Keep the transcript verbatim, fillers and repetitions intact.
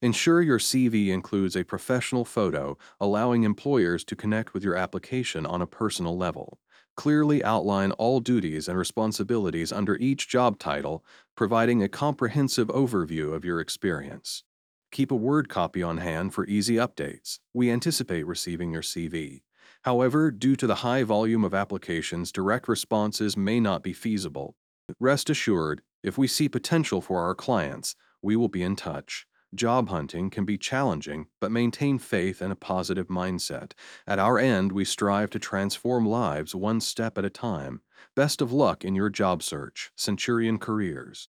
Ensure your C V includes a professional photo, allowing employers to connect with your application on a personal level. Clearly outline all duties and responsibilities under each job title, providing a comprehensive overview of your experience. Keep a Word copy on hand for easy updates. We anticipate receiving your C V. However, due to the high volume of applications, direct responses may not be feasible. Rest assured, if we see potential for our clients, we will be in touch. Job hunting can be challenging, but maintain faith and a positive mindset. At our end, we strive to transform lives one step at a time. Best of luck in your job search. Centurion Careers.